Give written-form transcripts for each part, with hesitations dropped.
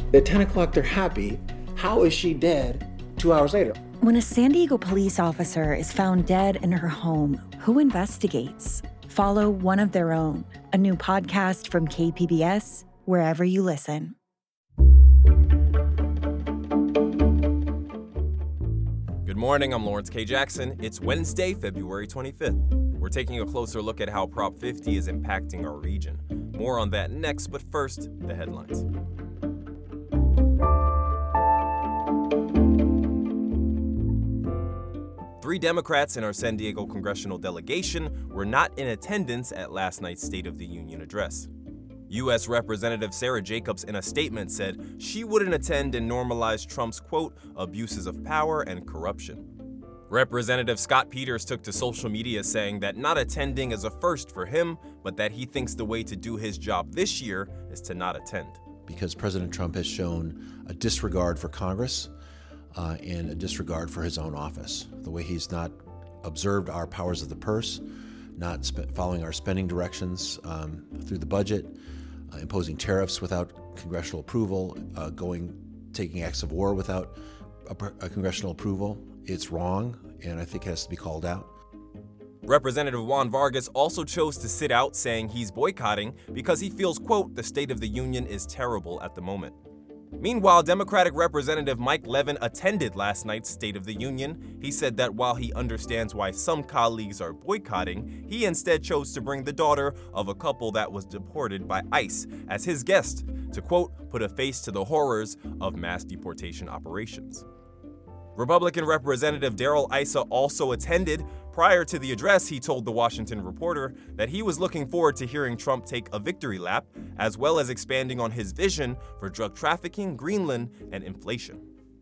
At 10 o'clock, they're happy. How is she dead 2 hours later? When a San Diego police officer is found dead in her home, who investigates? Follow One of Their Own, a new podcast from KPBS, wherever you listen. Good morning, I'm Lawrence K. Jackson. It's Wednesday, February 25th. We're taking a closer look at how Prop 50 is impacting our region. More on that next, but first, the headlines. Three Democrats in our San Diego congressional delegation were not in attendance at last night's State of the Union address. U.S. Representative Sarah Jacobs in a statement said she wouldn't attend and normalize Trump's, quote, abuses of power and corruption. Representative Scott Peters took to social media saying that not attending is a first for him, but that he thinks the way to do his job this year is to not attend. Because President Trump has shown a disregard for Congress and a disregard for his own office. The way he's not observed our powers of the purse, not following our spending directions through the budget, imposing tariffs without congressional approval, taking acts of war without a congressional approval. It's wrong, and I think it has to be called out. Representative Juan Vargas also chose to sit out, saying he's boycotting because he feels, quote, the State of the Union is terrible at the moment. Meanwhile, Democratic Representative Mike Levin attended last night's State of the Union. He said that while he understands why some colleagues are boycotting, he instead chose to bring the daughter of a couple that was deported by ICE as his guest to, quote, put a face to the horrors of mass deportation operations. Republican Representative Darrell Issa also attended. Prior to the address, he told the Washington Reporter that he was looking forward to hearing Trump take a victory lap, as well as expanding on his vision for drug trafficking, Greenland, and inflation.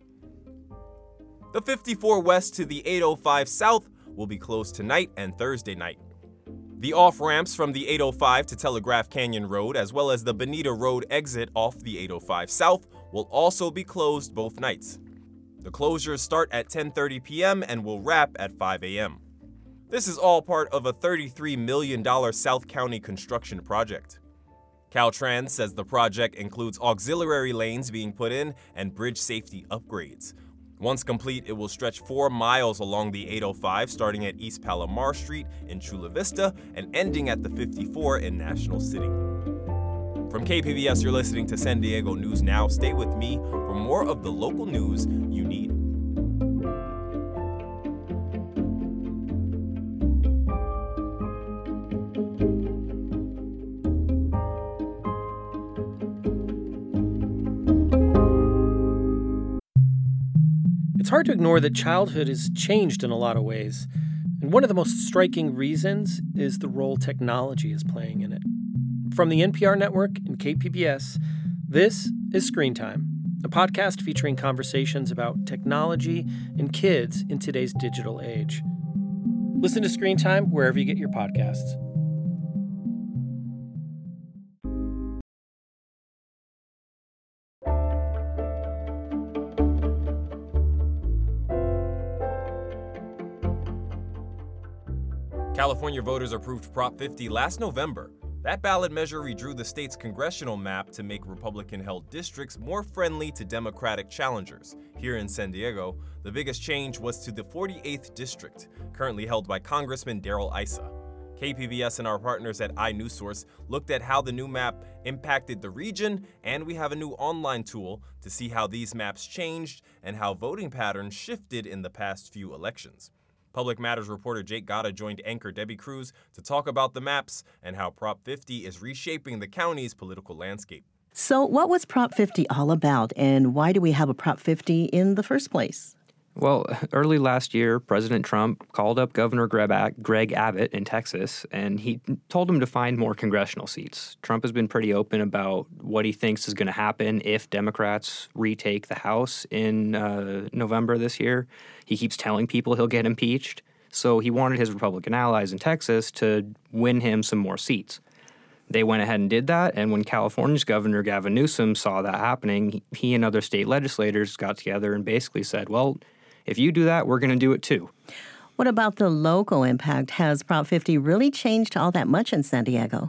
The 54 West to the 805 South will be closed tonight and Thursday night. The off-ramps from the 805 to Telegraph Canyon Road, as well as the Bonita Road exit off the 805 South, will also be closed both nights. The closures start at 10:30 p.m. and will wrap at 5 a.m. This is all part of a $33 million South County construction project. Caltrans says the project includes auxiliary lanes being put in and bridge safety upgrades. Once complete, it will stretch 4 miles along the 805, starting at East Palomar Street in Chula Vista and ending at the 54 in National City. From KPBS, you're listening to San Diego News Now. Stay with me for more of the local news you need. It's hard to ignore that childhood has changed in a lot of ways, and one of the most striking reasons is the role technology is playing in it. From the NPR network and KPBS, this is Screen Time, a podcast featuring conversations about technology and kids in today's digital age. Listen to Screen Time wherever you get your podcasts. California voters approved Prop 50 last November. That ballot measure redrew the state's congressional map to make Republican-held districts more friendly to Democratic challengers. Here in San Diego, the biggest change was to the 48th district, currently held by Congressman Darrell Issa. KPBS and our partners at iNewsSource looked at how the new map impacted the region, and we have a new online tool to see how these maps changed and how voting patterns shifted in the past few elections. Public Matters reporter Jake Gatta joined anchor Debbie Cruz to talk about the maps and how Prop 50 is reshaping the county's political landscape. So what was Prop 50 all about, and why do we have a Prop 50 in the first place? Well, early last year, President Trump called up Governor Greg Abbott in Texas, and he told him to find more congressional seats. Trump has been pretty open about what he thinks is going to happen if Democrats retake the House in November this year. He keeps telling people he'll get impeached, so he wanted his Republican allies in Texas to win him some more seats. They went ahead and did that, and when California's Governor Gavin Newsom saw that happening, he and other state legislators got together and basically said, well, if you do that, we're going to do it too. What about the local impact? Has Prop 50 really changed all that much in San Diego?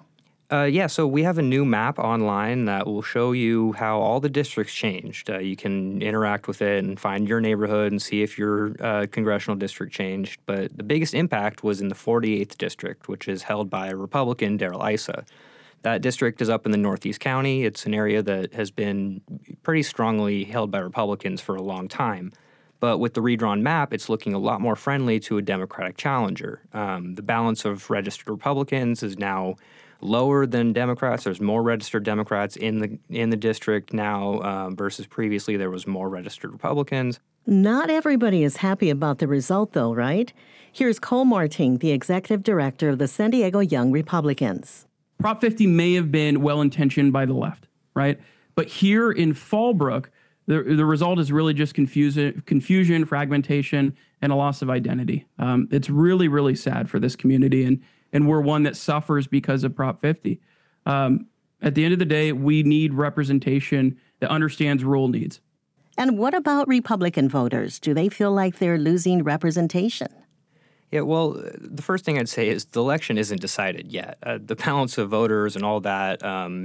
So we have a new map online that will show you how all the districts changed. You can interact with it and find your neighborhood and see if your congressional district changed. But the biggest impact was in the 48th district, which is held by Republican Darrell Issa. That district is up in the Northeast County. It's an area that has been pretty strongly held by Republicans for a long time. But with the redrawn map, it's looking a lot more friendly to a Democratic challenger. The balance of registered Republicans is now lower than Democrats. There's more registered Democrats in the district now versus previously there was more registered Republicans. Not everybody is happy about the result, though, right? Here's Cole Marting, the executive director of the San Diego Young Republicans. Prop 50 may have been well-intentioned by the left, right? But here in Fallbrook, the result is really just confusion, fragmentation, and a loss of identity. It's really, really sad for this community, and we're one that suffers because of Prop 50. At the end of the day, we need representation that understands rural needs. And what about Republican voters? Do they feel like they're losing representation? Yeah, well, the first thing I'd say is the election isn't decided yet. The balance of voters and all that,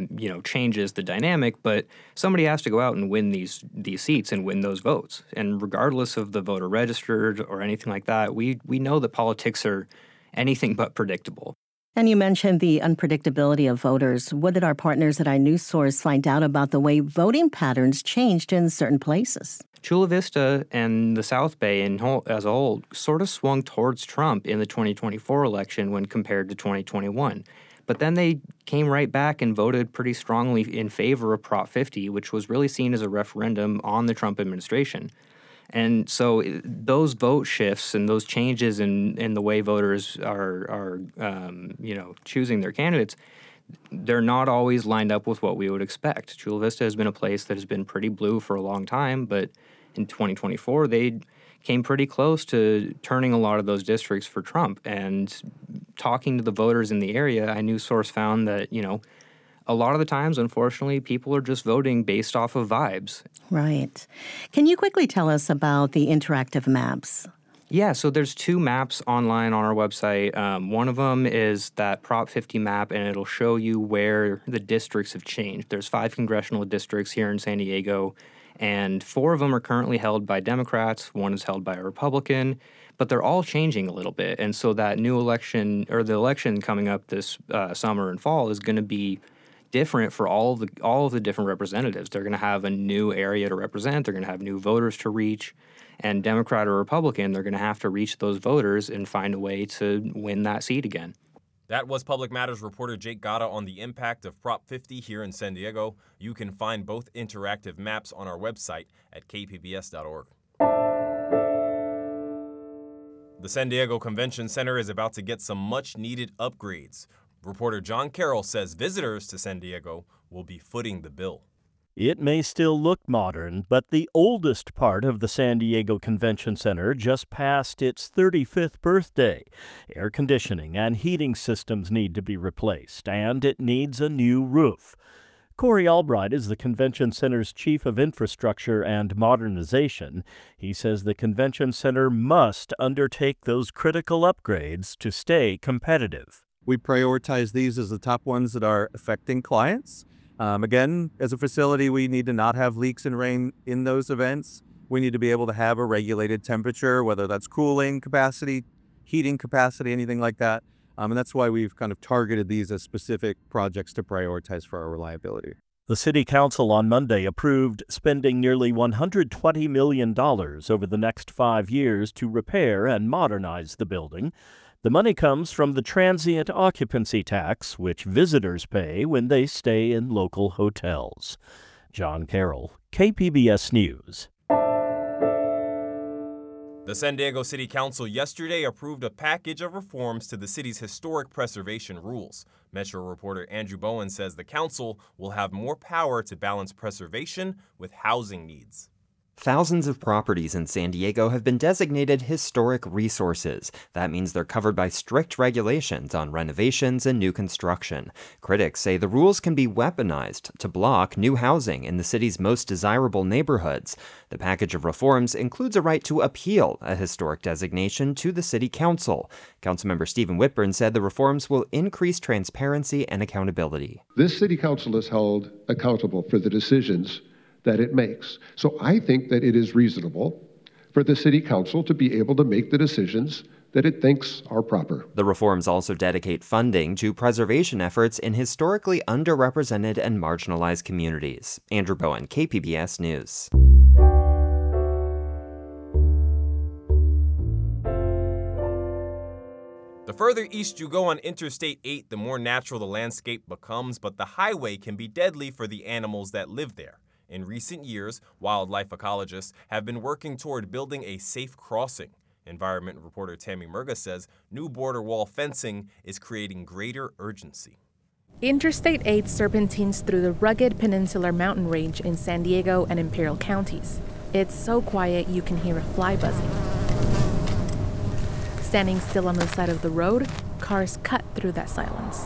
changes the dynamic, but somebody has to go out and win these seats and win those votes. And regardless of the voter registered or anything like that, we know that politics are anything but predictable. And you mentioned the unpredictability of voters. What did our partners at iNewsSource find out about the way voting patterns changed in certain places? Chula Vista and the South Bay as a whole sort of swung towards Trump in the 2024 election when compared to 2021. But then they came right back and voted pretty strongly in favor of Prop 50, which was really seen as a referendum on the Trump administration. And so those vote shifts and those changes in the way voters are choosing their candidates, they're not always lined up with what we would expect. Chula Vista has been a place that has been pretty blue for a long time, but in 2024, they came pretty close to turning a lot of those districts for Trump. And talking to the voters in the area, iNewsSource found that, a lot of the times, unfortunately, people are just voting based off of vibes. Right. Can you quickly tell us about the interactive maps? Yeah, so there's two maps online on our website. One of them is that Prop 50 map, and it'll show you where the districts have changed. There's 5 congressional districts here in San Diego, and 4 of them are currently held by Democrats. 1 is held by a Republican, but they're all changing a little bit. And so that new election, or the election coming up this summer and fall, is going to be different for all of the different representatives. They're going to have a new area to represent. They're going to have new voters to reach. And Democrat or Republican, they're going to have to reach those voters and find a way to win that seat again. That was Public Matters reporter Jake Gatta on the impact of Prop 50 here in San Diego. You can find both interactive maps on our website at kpbs.org. The San Diego Convention Center is about to get some much-needed upgrades. Reporter John Carroll says visitors to San Diego will be footing the bill. It may still look modern, but the oldest part of the San Diego Convention Center just passed its 35th birthday. Air conditioning and heating systems need to be replaced, and it needs a new roof. Corey Albright is the Convention Center's Chief of Infrastructure and Modernization. He says the Convention Center must undertake those critical upgrades to stay competitive. We prioritize these as the top ones that are affecting clients. Again, as a facility, we need to not have leaks and rain in those events. We need to be able to have a regulated temperature, whether that's cooling capacity, heating capacity, anything like that. And that's why we've kind of targeted these as specific projects to prioritize for our reliability. The City Council on Monday approved spending nearly $120 million over the next 5 years to repair and modernize the building. The money comes from the transient occupancy tax, which visitors pay when they stay in local hotels. John Carroll, KPBS News. The San Diego City Council yesterday approved a package of reforms to the city's historic preservation rules. Metro reporter Andrew Bowen says the council will have more power to balance preservation with housing needs. Thousands of properties in San Diego have been designated historic resources. That means they're covered by strict regulations on renovations and new construction. Critics say the rules can be weaponized to block new housing in the city's most desirable neighborhoods. The package of reforms includes a right to appeal a historic designation to the city council. Councilmember Stephen Whitburn said the reforms will increase transparency and accountability. This city council is held accountable for the decisions that it makes. So I think that it is reasonable for the city council to be able to make the decisions that it thinks are proper. The reforms also dedicate funding to preservation efforts in historically underrepresented and marginalized communities. Andrew Bowen, KPBS News. The further east you go on Interstate 8, the more natural the landscape becomes, but the highway can be deadly for the animals that live there. In recent years, wildlife ecologists have been working toward building a safe crossing. Environment reporter Tammy Murga says new border wall fencing is creating greater urgency. Interstate 8 serpentines through the rugged peninsular mountain range in San Diego and Imperial counties. It's so quiet you can hear a fly buzzing. Standing still on the side of the road, cars cut through that silence.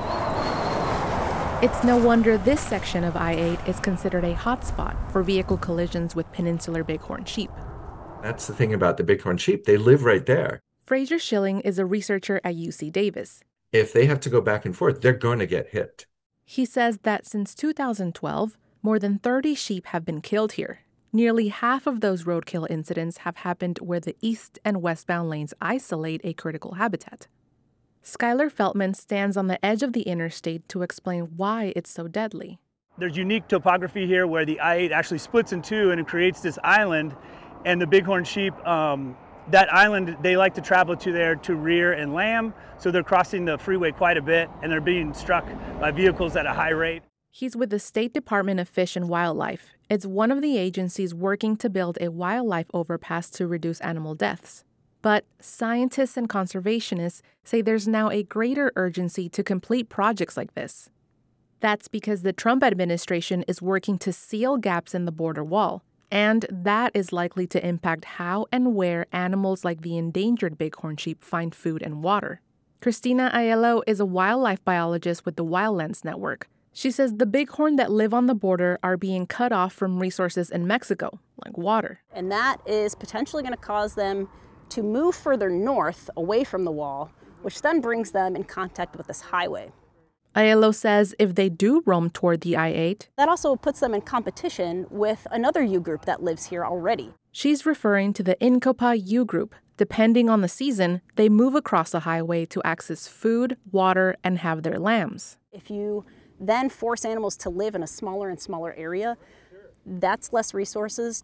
It's no wonder this section of I-8 is considered a hotspot for vehicle collisions with peninsular bighorn sheep. That's the thing about the bighorn sheep. They live right there. Fraser Schilling is a researcher at UC Davis. If they have to go back and forth, they're going to get hit. He says that since 2012, more than 30 sheep have been killed here. Nearly half of those roadkill incidents have happened where the east and westbound lanes isolate a critical habitat. Skylar Feltman stands on the edge of the interstate to explain why it's so deadly. There's unique topography here where the I-8 actually splits in two and it creates this island. And the bighorn sheep, that island, they like to travel to there to rear and lamb. So they're crossing the freeway quite a bit and they're being struck by vehicles at a high rate. He's with the State Department of Fish and Wildlife. It's one of the agencies working to build a wildlife overpass to reduce animal deaths. But scientists and conservationists say there's now a greater urgency to complete projects like this. That's because the Trump administration is working to seal gaps in the border wall, and that is likely to impact how and where animals like the endangered bighorn sheep find food and water. Christina Aiello is a wildlife biologist with the Wildlands Network. She says the bighorn that live on the border are being cut off from resources in Mexico, like water. And that is potentially going to cause them to move further north away from the wall, which then brings them in contact with this highway. Aiello says if they do roam toward the I-8, that also puts them in competition with another U group that lives here already. She's referring to the Incopa U group. Depending on the season, they move across the highway to access food, water, and have their lambs. If you then force animals to live in a smaller and smaller area, that's less resources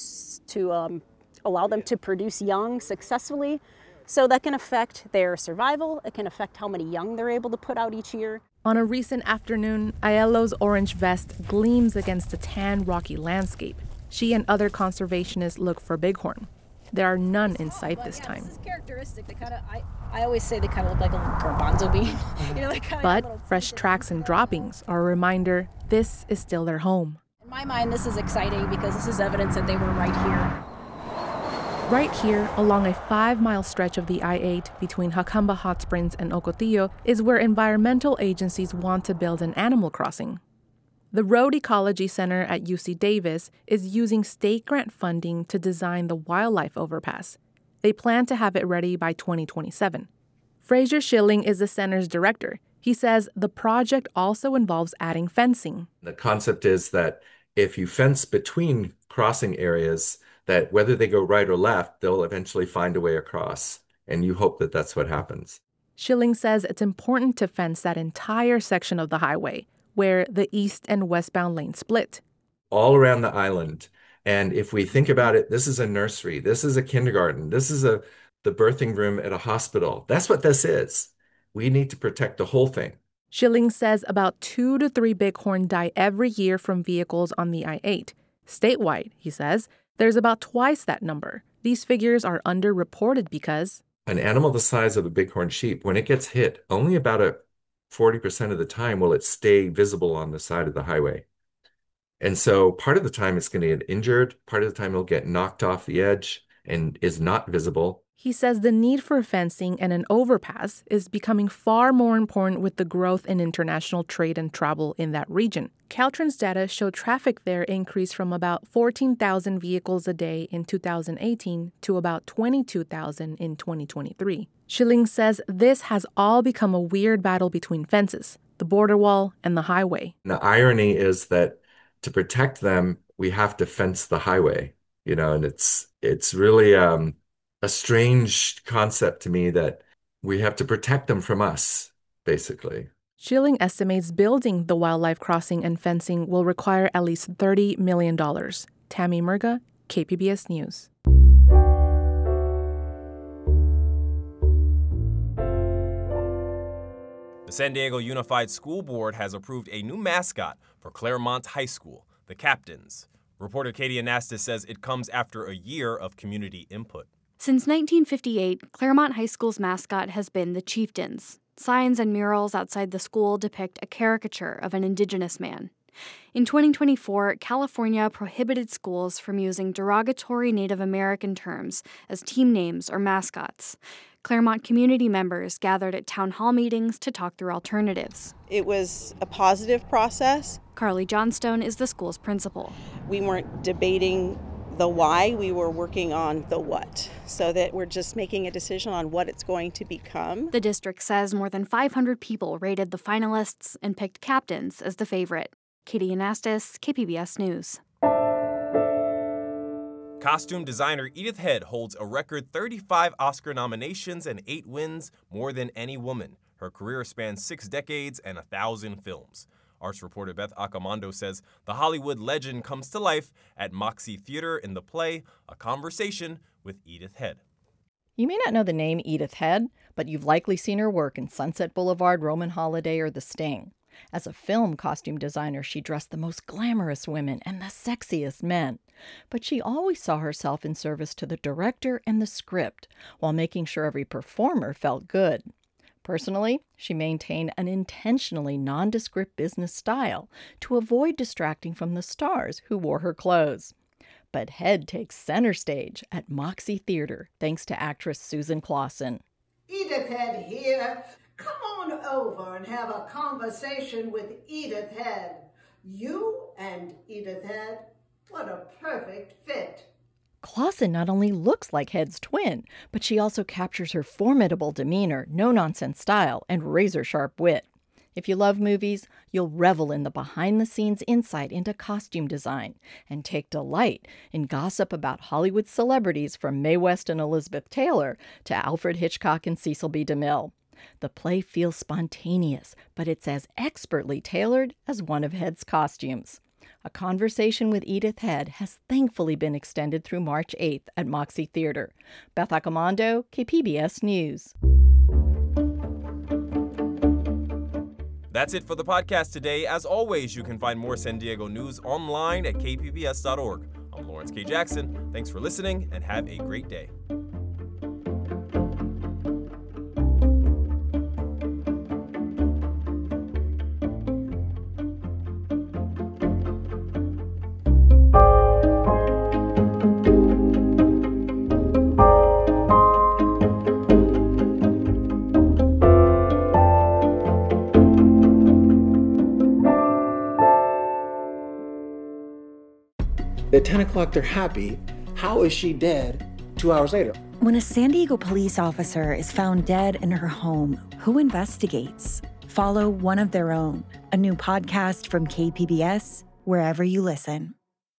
to allow them to produce young successfully. So that can affect their survival. It can affect how many young they're able to put out each year. On a recent afternoon, Aiello's orange vest gleams against a tan, rocky landscape. She and other conservationists look for bighorn. There are none in sight this time. This is characteristic. They I always say they kind of look like a little garbanzo bean. But fresh tracks and droppings are a reminder this is still their home. In my mind, this is exciting because this is evidence that they were right here. Right here, along a 5-mile stretch of the I-8 between Jacamba Hot Springs and Ocotillo, is where environmental agencies want to build an animal crossing. The Road Ecology Center at UC Davis is using state grant funding to design the wildlife overpass. They plan to have it ready by 2027. Fraser Schilling is the center's director. He says the project also involves adding fencing. The concept is that if you fence between crossing areas, that whether they go right or left, they'll eventually find a way across. And you hope that that's what happens. Schilling says it's important to fence that entire section of the highway, where the east and westbound lanes split. All around the island. And if we think about it, this is a nursery, this is a kindergarten, this is the birthing room at a hospital. That's what this is. We need to protect the whole thing. Schilling says about 2 to 3 bighorn die every year from vehicles on the I-8. Statewide, he says, there's about twice that number. These figures are underreported because an animal the size of a bighorn sheep, when it gets hit, only about 40% of the time will it stay visible on the side of the highway. And so part of the time it's going to get injured, part of the time it'll get knocked off the edge and is not visible. He says the need for fencing and an overpass is becoming far more important with the growth in international trade and travel in that region. Caltrans data show traffic there increased from about 14,000 vehicles a day in 2018 to about 22,000 in 2023. Schilling says this has all become a weird battle between fences, the border wall, and the highway. The irony is that to protect them, we have to fence the highway, and it's really a strange concept to me that we have to protect them from us, basically. Schilling estimates building the wildlife crossing and fencing will require at least $30 million. Tammy Murga, KPBS News. The San Diego Unified School Board has approved a new mascot for Claremont High School, the Captains. Reporter Katie Anastas says it comes after a year of community input. Since 1958, Claremont High School's mascot has been the Chieftains. Signs and murals outside the school depict a caricature of an indigenous man. In 2024, California prohibited schools from using derogatory Native American terms as team names or mascots. Claremont community members gathered at town hall meetings to talk through alternatives. It was a positive process. Carly Johnstone is the school's principal. We weren't debating the why, we were working on the what, so that we're just making a decision on what it's going to become. The district says more than 500 people rated the finalists and picked Captains as the favorite. Katie Anastas, KPBS News. Costume designer Edith Head holds a record 35 Oscar nominations and 8 wins, more than any woman. Her career spans 6 decades and 1,000 films. Arts reporter Beth Accomando says the Hollywood legend comes to life at Moxie Theater in the play, A Conversation with Edith Head. You may not know the name Edith Head, but you've likely seen her work in Sunset Boulevard, Roman Holiday, or The Sting. As a film costume designer, she dressed the most glamorous women and the sexiest men. But she always saw herself in service to the director and the script, while making sure every performer felt good. Personally, she maintained an intentionally nondescript business style to avoid distracting from the stars who wore her clothes. But Head takes center stage at Moxie Theater thanks to actress Susan Clausen. Edith Head here. Come on over and have a conversation with Edith Head. You and Edith Head, what a perfect fit. Clausen not only looks like Head's twin, but she also captures her formidable demeanor, no-nonsense style, and razor-sharp wit. If you love movies, you'll revel in the behind-the-scenes insight into costume design and take delight in gossip about Hollywood celebrities from Mae West and Elizabeth Taylor to Alfred Hitchcock and Cecil B. DeMille. The play feels spontaneous, but it's as expertly tailored as one of Head's costumes. A Conversation with Edith Head has thankfully been extended through March 8th at Moxie Theater. Beth Accomando, KPBS News. That's it for the podcast today. As always, you can find more San Diego news online at kpbs.org. I'm Lawrence K. Jackson. Thanks for listening and have a great day. At 10 o'clock, they're happy. How is she dead 2 hours later? When a San Diego police officer is found dead in her home, who investigates? Follow One of Their Own, a new podcast from KPBS, wherever you listen.